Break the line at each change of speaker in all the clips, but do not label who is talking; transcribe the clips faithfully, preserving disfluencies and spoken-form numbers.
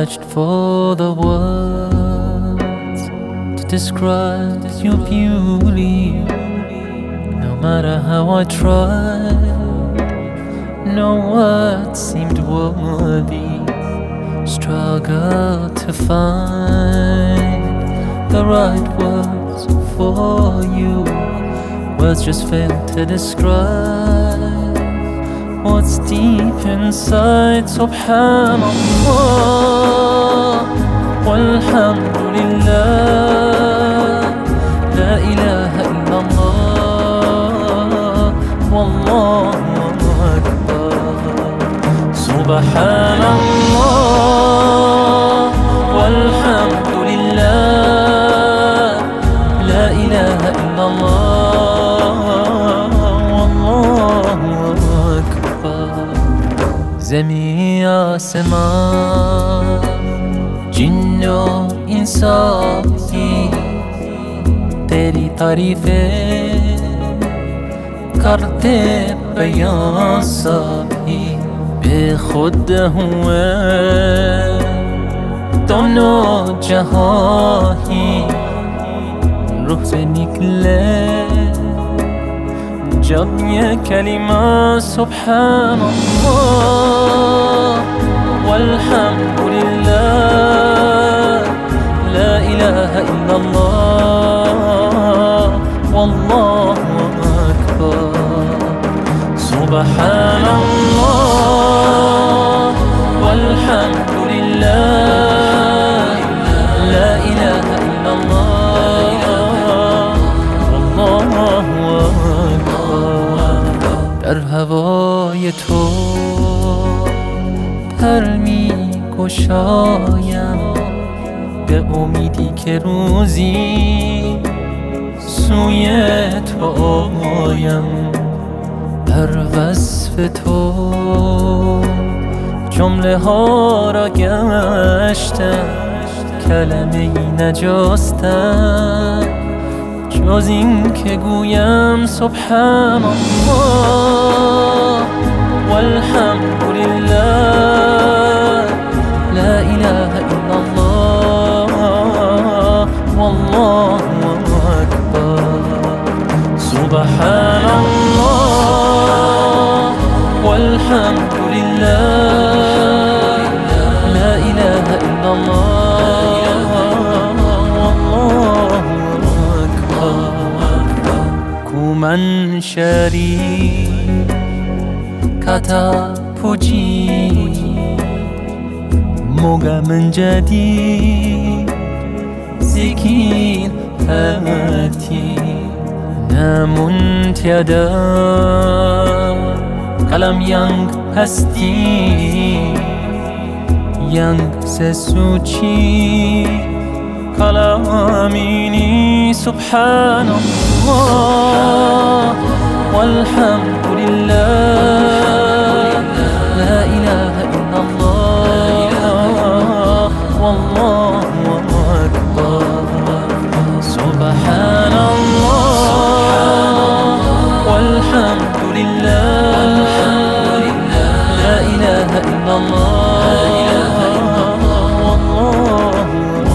searched for the words to describe your beauty. No matter how I tried, no words seemed worthy. Struggled to find the right words for you. Words just fail to describe what's deep inside. Subhanallah walhamdulillah, la ilaha illallah, wallahu akbar. Subhanallah walhamdulillah, la ilaha illallah, wallahu akbar. زمین آسمان جن و انسانی तेरी तारीफें करते बयां सभी बेखुद हुए दोनों जहां ही रूह से निकले जब ये कलिमा सुब्हानल्लाह वल्हम्दुलिल्लाह, ला इलाहा इल्लल्लाह, वल्लाहु Akbar. Subhanallah walhamdulillah, la ilaha illallah, wallahu akbar. در هوای تو پر می گشایم به امیدی که روزی سوی تو آیم. در وصف تو جمله ها را گشتم، کلمه ای نجستم جز این که گویم سبحانالله والحمدلله، لا اله الا الله، والله اکبر. سبحانالله والحمدلله، لا اله الا الله، والله اکبر. کومن شری kata puji moga menjadi zikir hati. Namun tiada kalam yang pasti yang sesuci kalam ini. Subhanallah walhamdulillah, la ilaha illallah, wallahu akbar. Subhanallah walhamdulillah, la ilaha illallah, wallahu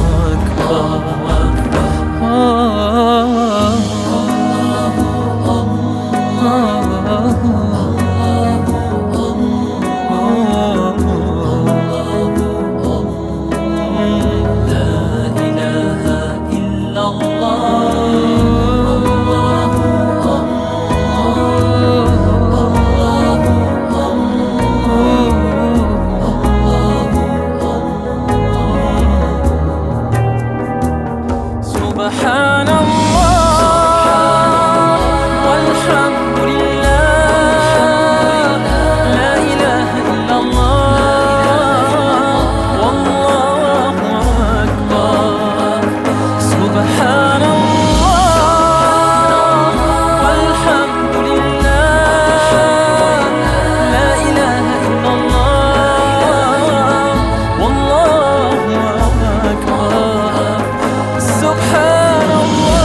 Subhanallah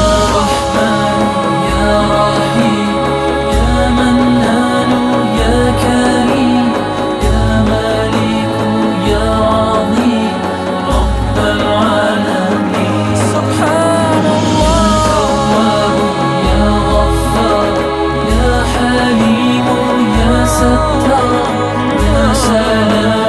ستار يا سلام